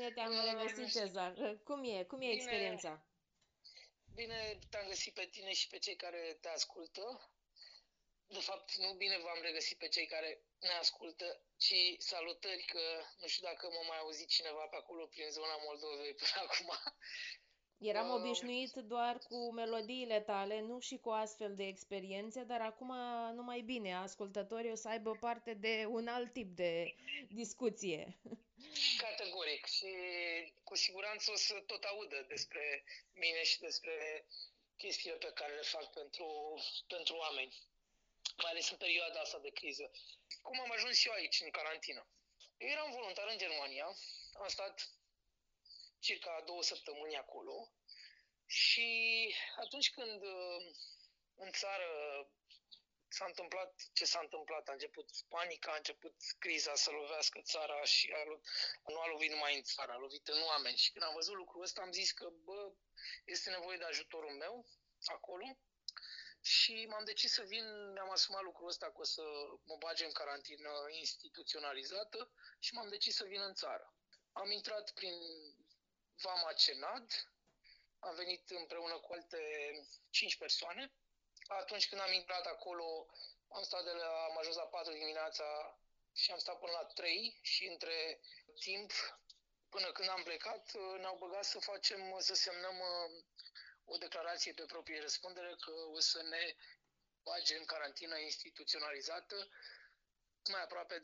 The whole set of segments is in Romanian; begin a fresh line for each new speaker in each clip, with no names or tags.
Bine te-am regăsit, Cezar. Cum e
Bine,
experiența?
bine te-am găsit pe tine și pe cei care te ascultă. De fapt, nu bine v-am regăsit pe cei care ne ascultă, ci salutări că nu știu dacă mă mai auzi cineva pe acolo prin zona Moldovei până acum.
Eram
Uh,
obișnuit doar cu melodiile tale, nu și cu astfel de experiențe, dar acum numai bine, ascultătorii o să aibă parte de un alt tip de discuție.
Categoric și cu siguranță o să tot audă despre mine și despre chestiile pe care le fac pentru oameni, mai ales în perioada asta de criză. Cum am ajuns eu aici, în carantină? Eu eram voluntar în Germania, am stat circa 2 săptămâni acolo și atunci când în țară s-a întâmplat ce s-a întâmplat, a început panica, a început criza să lovească țara și nu a lovit numai în țară, a lovit în oameni. Și când am văzut lucrul ăsta am zis că, este nevoie de ajutorul meu acolo și m-am decis să vin, mi-am asumat lucrul ăsta că o să mă bage în carantină instituționalizată și m-am decis să vin în țară. Am intrat prin Vama Cenad, am venit împreună cu alte 5 persoane. Atunci când am intrat acolo, am ajuns la 4 dimineața și am stat până la 3 și între timp, până când am plecat, ne-au băgat să semnăm o declarație pe proprie răspundere că o să ne bage în carantină instituționalizată mai aproape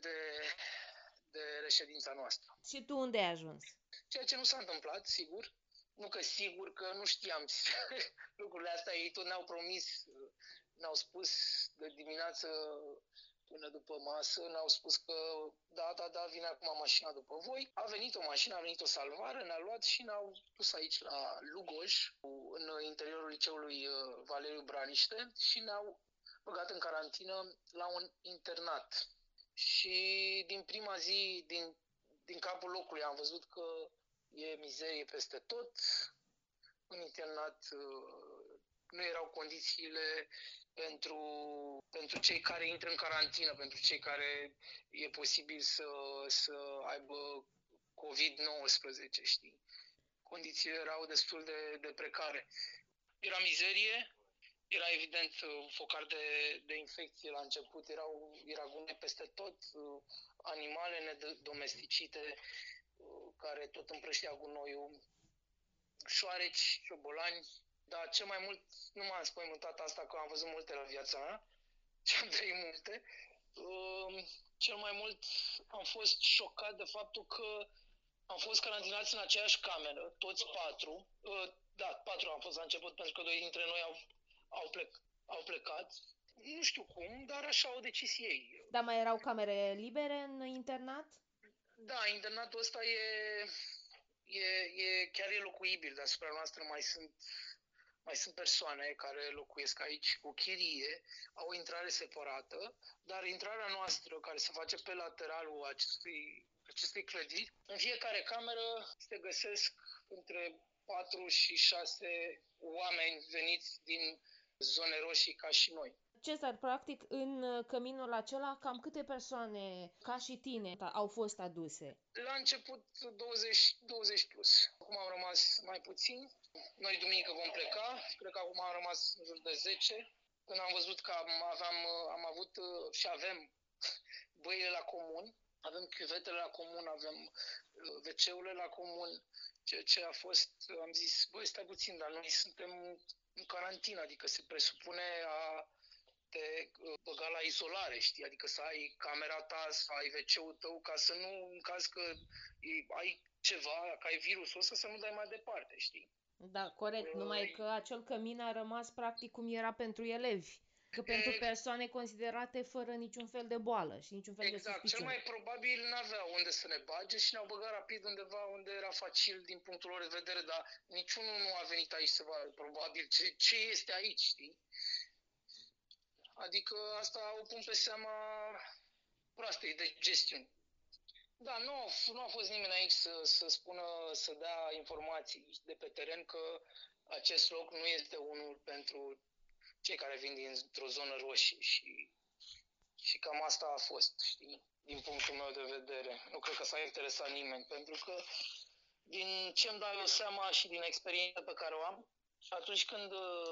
de reședința noastră.
Și tu unde ai ajuns?
Ceea ce nu s-a întâmplat, sigur. Nu că sigur, că nu știam lucrurile astea. Ei tot ne-au promis, ne-au spus de dimineață până după masă, ne-au spus că da, vine acum mașina după voi. A venit o mașină, a venit o salvare, ne-a luat și ne-au dus aici la Lugoj, în interiorul liceului Valeriu Braniște și ne-au băgat în carantină la un internat. Și din prima zi, din capul locului am văzut că e mizerie peste tot. În internat nu erau condițiile pentru, pentru cei care intră în carantină, pentru cei care e posibil să aibă COVID-19, știi? Condițiile erau destul de precare. Era mizerie, era evident focar de infecție la început, era gune peste tot, animale nedomesticite care tot împrăștea gunoiul, șoareci, șobolani, dar cel mai mult nu m-am spăimântat asta, că am văzut multe la viața mea și am trăit multe. Cel mai mult am fost șocat de faptul că am fost carantinați în aceeași cameră, toți 4. Da, 4 am fost la început, pentru că 2 dintre noi au plecat. Nu știu cum, dar așa au decis ei.
Dar mai erau camere libere în internat?
Da, internatul ăsta chiar e locuibil deasupra noastră, mai sunt persoane care locuiesc aici cu chirie, au o intrare separată, dar intrarea noastră, care se face pe lateralul acestei clădiri, în fiecare cameră se găsesc între 4 și 6 oameni veniți din zone roșii ca și noi.
Cezar, practic, în căminul acela, cam câte persoane, ca și tine, au fost aduse?
La început 20 plus. Acum am rămas mai puțin. Noi duminică vom pleca. Cred că acum am rămas în jur de 10. Când am văzut că am avut și avem băile la comun, avem chiuvetele la comun, avem WC-urile la comun, ceea ce a fost, am zis, băi, stai puțin, dar noi suntem în carantină, adică se presupune a te băga la izolare, știi? Adică să ai camera ta, să ai WC-ul tău, ca să nu, în caz că ai ceva, că ai virusul ăsta, să nu dai mai departe, știi?
Da, corect, numai că acel cămin a rămas practic cum era pentru elevi, că pentru persoane considerate fără niciun fel de boală și niciun fel de
Exact. Cel
suspiciune.
mai probabil n-aveau unde să ne bage și ne-au băgat rapid undeva unde era facil din punctul lor de vedere, dar niciunul nu a venit aici să vadă probabil ce este aici, știi? Adică asta o pun pe seama proastei de gestiuni. Da, nu a fost nimeni aici să spună, să dea informații de pe teren că acest loc nu este unul pentru cei care vin dintr-o zonă roșie și cam asta a fost, știi, din punctul meu de vedere. Nu cred că s-a interesat nimeni, pentru că Din ce îmi dau eu seama și din experiența pe care o am, atunci când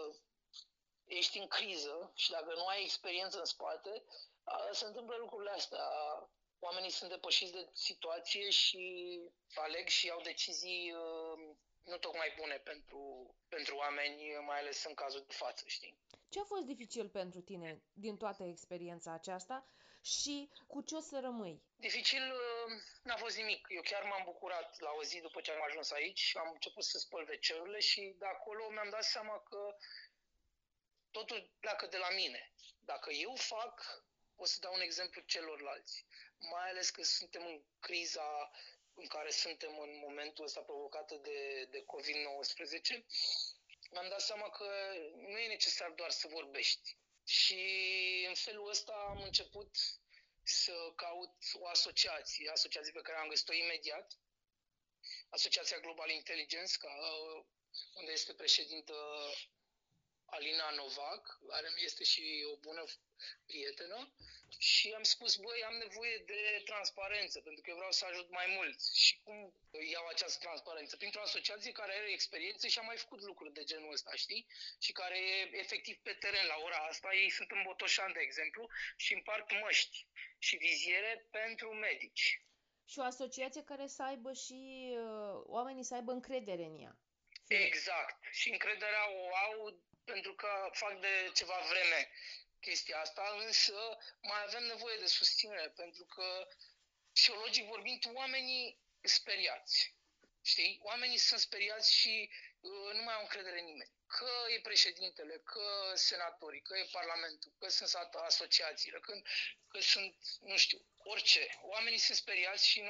ești în criză și dacă nu ai experiență în spate, se întâmplă lucrurile astea. Oamenii sunt depășiți de situație și aleg și iau decizii nu tocmai bune pentru oameni, mai ales în cazul de față, știi?
Ce a fost dificil pentru tine din toată experiența aceasta și cu ce o să rămâi?
Dificil n-a fost nimic. Eu chiar m-am bucurat la o zi după ce am ajuns aici, am început să spăl WC-urile și de acolo mi-am dat seama că totul pleacă de la mine. Dacă eu fac, o să dau un exemplu celorlalți. Mai ales că suntem în criza în care suntem în momentul ăsta provocată de COVID-19, mi-am dat seama că nu e necesar doar să vorbești. Și în felul ăsta am început să caut o asociație pe care am găsit-o imediat, Asociația Global Intelligence, unde este președintă Alina Novak, care mi este și o bună prietenă, și am spus, băi, am nevoie de transparență, pentru că eu vreau să ajut mai mulți. Și cum iau această transparență? Printr-o asociație care are experiență și a mai făcut lucruri de genul ăsta, știi? Și care e efectiv pe teren la ora asta. Ei sunt în Botoșani, de exemplu, și împart măști și viziere pentru medici.
Și o asociație care să aibă și oamenii să aibă încredere în ea.
Exact. Și încrederea o au pentru că fac de ceva vreme chestia asta, însă mai avem nevoie de susținere, pentru că, psihologic vorbind, oamenii speriați. Știi? Oamenii sunt speriați și nu mai au încredere în nimeni. Că e președintele, că senatorii, că e parlamentul, că sunt asociațiile, că sunt, nu știu, orice. Oamenii sunt speriați și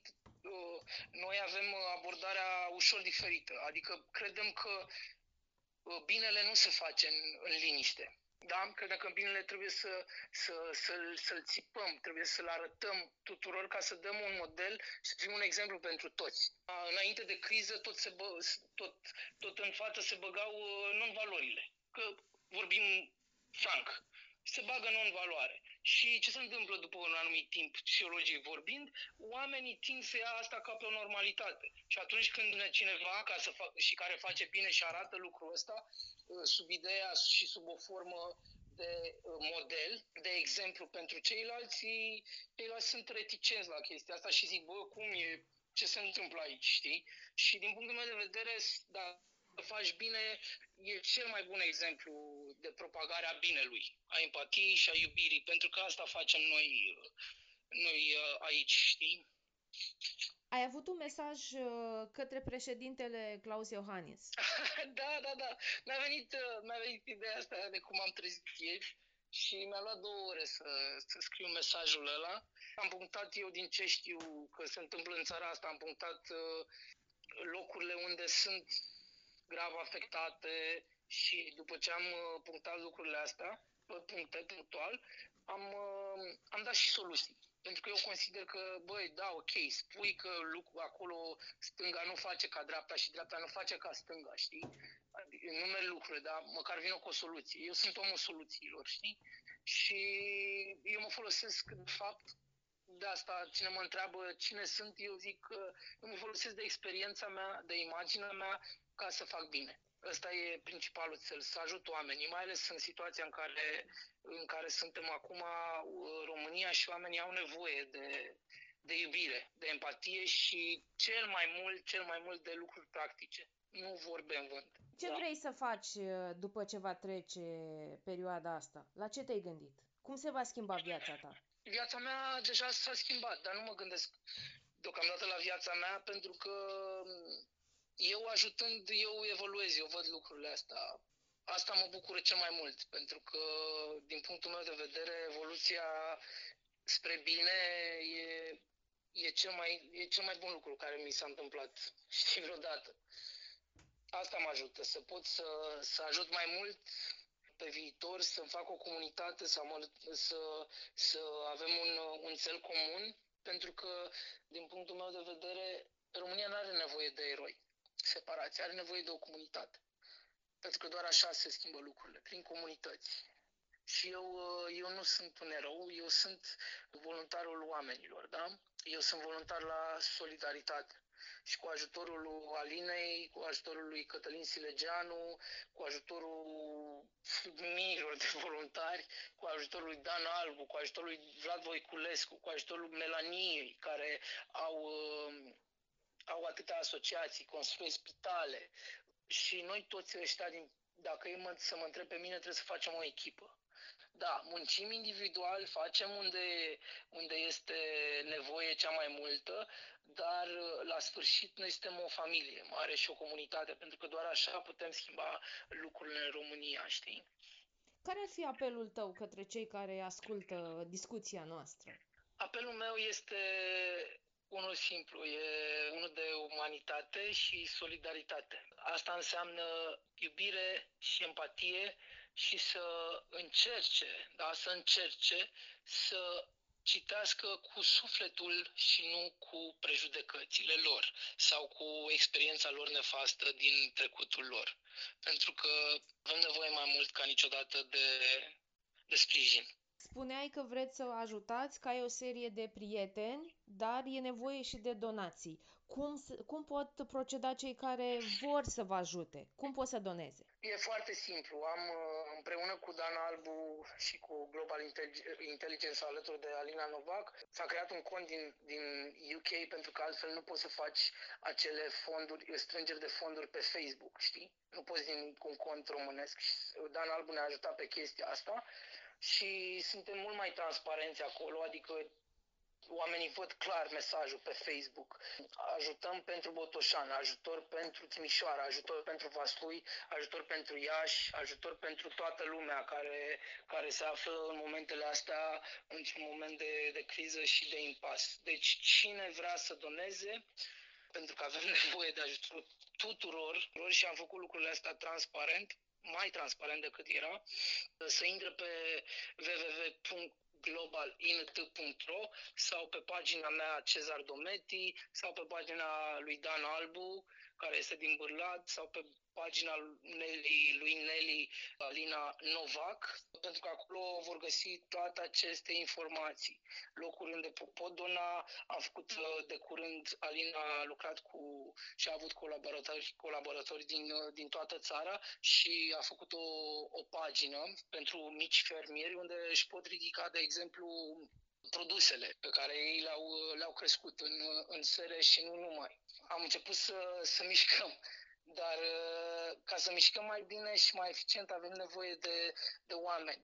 noi avem abordarea ușor diferită. Adică credem că binele nu se face în liniște. Da? Credem că binele trebuie să-l țipăm, trebuie să-l arătăm tuturor ca să dăm un model și să fim un exemplu pentru toți. Înainte de criză, tot în față se băgau non-valorile. Că vorbim franc, se bagă non-valoare. Și ce se întâmplă după un anumit timp, psihologic vorbind? Oamenii tind să ia asta ca pe o normalitate. Și atunci când vine cineva și care face bine și arată lucrul ăsta, sub ideea și sub o formă de model, de exemplu pentru ceilalți sunt reticenți la chestia asta și zic, bă, cum e, ce se întâmplă aici, știi? Și din punctul meu de vedere, dacă faci bine, e cel mai bun exemplu de propagare a binelui, a empatiei și a iubirii, pentru că asta facem noi aici, știi?
Ai avut un mesaj către președintele Klaus Iohannis.
Da. Mi-a venit ideea asta de cum am trezit ieri și mi-a luat 2 ore să scriu mesajul ăla. Am punctat eu din ce știu că se întâmplă în țara asta, am punctat locurile unde sunt grav afectate și după ce am punctat lucrurile astea, pe puncte, punctual, am dat și soluții. Pentru că eu consider că, băi, da, ok, spui că acolo stânga nu face ca dreapta și dreapta nu face ca stânga, știi? Nu merg lucrurile, dar măcar vină cu o soluție. Eu sunt omul soluțiilor, știi? Și eu mă folosesc, de fapt, de asta, cine mă întreabă cine sunt, eu zic că eu mă folosesc de experiența mea, de imaginea mea, ca să fac bine. Ăsta e principalul cel, să ajut oamenii, mai ales în situația în care suntem acum, România și oamenii au nevoie de iubire, de empatie și cel mai mult de lucruri practice. Nu vorbe în vânt.
Ce vrei să faci după ce va trece perioada asta? La ce te-ai gândit? Cum se va schimba viața ta?
Viața mea deja s-a schimbat, dar nu mă gândesc deocamdată la viața mea, pentru că eu ajutând, eu evoluez, eu văd lucrurile astea. Asta mă bucură cel mai mult, pentru că, din punctul meu de vedere, evoluția spre bine e cel mai bun lucru care mi s-a întâmplat, știi, vreodată. Asta mă ajută, să pot să ajut mai mult pe viitor, să fac o comunitate, să avem un cel comun, pentru că, din punctul meu de vedere, România nu are nevoie de eroi separați, are nevoie de o comunitate. Pentru că doar așa se schimbă lucrurile, prin comunități. Și eu nu sunt un erou, eu sunt voluntarul oamenilor, da? Eu sunt voluntar la solidaritate. Și cu ajutorul lui Alinei, cu ajutorul lui Cătălin Silegeanu, cu ajutorul miilor de voluntari, cu ajutorul lui Dan Albu, cu ajutorul lui Vlad Voiculescu, cu ajutorul Melaniei, care au atâtea asociații, construiesc spitale. Și noi toți ăștia, dacă e să mă întreb pe mine, trebuie să facem o echipă. Da, muncim individual, facem unde este nevoie cea mai multă, dar la sfârșit noi suntem o familie mare și o comunitate, pentru că doar așa putem schimba lucrurile în România, știi?
Care ar fi apelul tău către cei care ascultă discuția noastră?
Apelul meu este unul simplu, e unul de umanitate și solidaritate. Asta înseamnă iubire și empatie și să încerce să citească cu sufletul și nu cu prejudecățile lor sau cu experiența lor nefastă din trecutul lor. Pentru că avem nevoie mai mult ca niciodată de sprijin.
Spuneai că vreți să ajutați, că ai o serie de prieteni, dar e nevoie și de donații. Cum pot proceda cei care vor să vă ajute? Cum pot să doneze?
E foarte simplu. Am împreună cu Dan Albu și cu Global Intelligence alături de Alina Novak, s-a creat un cont din UK pentru că altfel nu poți să faci acele strângeri de fonduri pe Facebook, știi? Nu poți cu un cont românesc. Dan Albu ne-a ajutat pe chestia asta și suntem mult mai transparenți acolo, adică oamenii văd clar mesajul pe Facebook. Ajutăm pentru Botoșani, ajutor pentru Timișoara, ajutor pentru Vaslui, ajutor pentru Iași, ajutor pentru toată lumea care se află în momentele astea într-un moment de criză și de impas. Deci cine vrea să doneze, pentru că avem nevoie de ajutor tuturor și am făcut lucrurile astea transparent, mai transparent decât era, să intre pe www.globalint.ro sau pe pagina mea Cezar Dometi sau pe pagina lui Dan Albu, care este din Bârlad, sau pe pagina lui Nelly Alina Novac, pentru că acolo vor găsi toate aceste informații. Locuri unde pot dona. Am făcut de curând, Alina a lucrat și a avut colaboratori din toată țara și a făcut o pagină pentru mici fermieri unde își pot ridica, de exemplu, produsele pe care ei le-au crescut în sere și nu numai. Am început să mișcăm, dar ca să mișcăm mai bine și mai eficient avem nevoie de oameni.